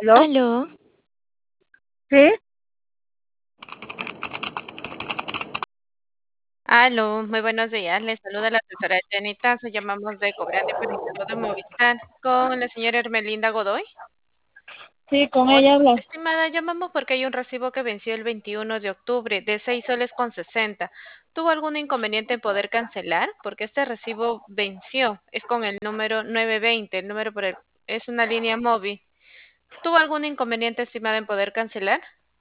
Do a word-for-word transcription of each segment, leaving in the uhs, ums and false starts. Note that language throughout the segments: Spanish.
¿Aló? Aló, ¿Sí? aló, muy buenos días. Les saluda la asesora Janita. Nos llamamos de Cobrante por Interno de Movistar con la señora Hermelinda Godoy. Sí, con Hola, ella habla. estimada, llamamos porque hay un recibo que venció el veintiuno de octubre de seis soles con sesenta. ¿Tuvo algún inconveniente en poder cancelar? Porque este recibo venció. Es con el número nueve veinte, el número por el, es una línea móvil. ¿Tuvo algún inconveniente, estimada, en poder cancelar?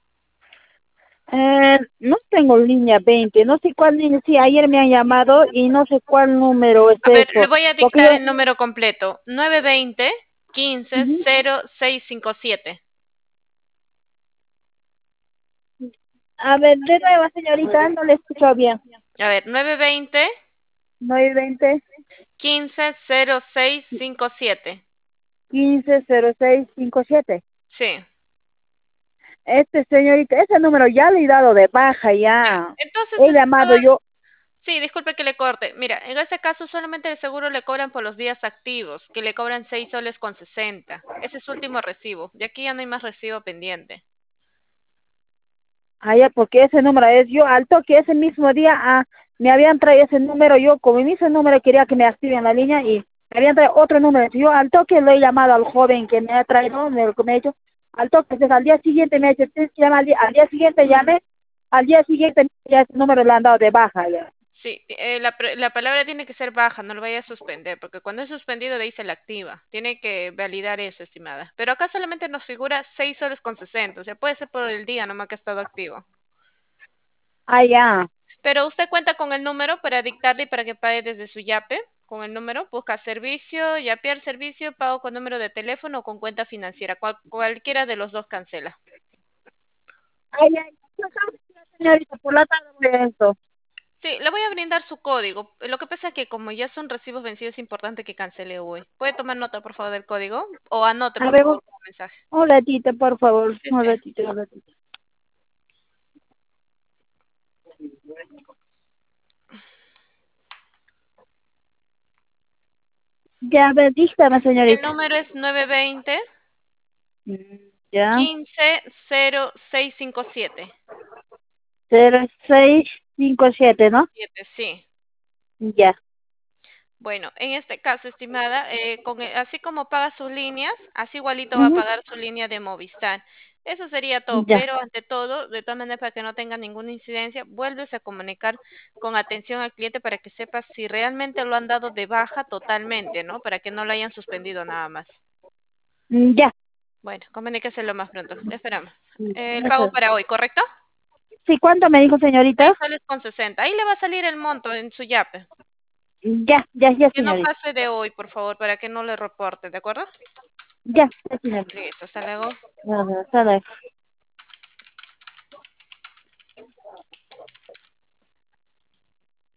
Eh, no tengo línea veinte, no sé cuál línea, sí, ayer me han llamado y no sé cuál número es A ver, le eso, voy a porque dictar yo, el número completo. nueve veinte, quince, ujú. cero seis cinco siete. A ver, de nuevo, señorita, no le escucho bien. A ver, nueve veinte, nueve veinte, quince, cero seis cinco siete. quince, cero seis cinco siete. Sí, Este, señorita, ese número ya le he dado de baja, ya. ya. Entonces, He llamado estimada, yo. sí, disculpe que le corte. Mira, en este caso solamente el seguro le cobran por los días activos, que le cobran seis soles con sesenta. Ese es su último recibo. De aquí ya no hay más recibo pendiente. Ah, ya, porque ese número es yo, al toque ese mismo día, ah, me habían traído ese número, yo como en ese número quería que me activen la línea y me habían traído otro número, yo al toque lo he llamado al joven que me ha traído, me, lo que me ha hecho, al toque, entonces al día siguiente me ha dicho, tienes que llamar al día, al día siguiente llamé, al día siguiente ya ese número le han dado de baja, ya. Sí, eh, la, pre- la palabra tiene que ser baja, no lo vaya a suspender, porque cuando es suspendido de ahí se la activa. Tiene que validar eso, estimada. Pero acá solamente nos figura seis soles con sesenta, o sea, puede ser por el día nomás que ha estado activo. Ah, ya, Pero usted cuenta con el número para dictarle y para que pague desde su yape. Con el número, busca servicio, yapear servicio, pago con número de teléfono o con cuenta financiera. Cual- cualquiera de los dos cancela. ay, ay, no sabe, señorita, por la tarde voy a esto. Sí, le voy a brindar su código. Lo que pasa es que como ya son recibos vencidos, es importante que cancele hoy. ¿Puede tomar nota, por favor, del código? O anote, A por ver, favor, un, como mensaje. un ratito, por favor, Sí, un sí. ratito, un ratito. Ya, a ver, dígame, El señorita. número es nueve veinte, Mm, ya, quince, cero seis cinco siete. cero seis cinco siete, ¿no? Siete, sí. Ya. Bueno, en este caso, estimada, eh, con el- así como paga sus líneas, así igualito va a Ujú. pagar su línea de Movistar. Eso sería todo, Ya, pero ante todo, de todas maneras, para que no tenga ninguna incidencia, vuelves a comunicar con atención al cliente para que sepas si realmente lo han dado de baja totalmente, ¿no? Para que no lo hayan suspendido nada más. mm, ya. Bueno, comuníquese lo más pronto. Le esperamos. Mm, Eh, el pago eso. para hoy, ¿correcto? Sí, ¿cuánto me dijo, señorita? Seis soles con sesenta. Ahí le va a salir el monto en su yape. Ya, ya, ya, Que no señorita. pase de hoy, por favor, para que no le reporte, ¿de acuerdo? Ya, ya, señorita. Listo, hasta luego. Ajá, hasta luego.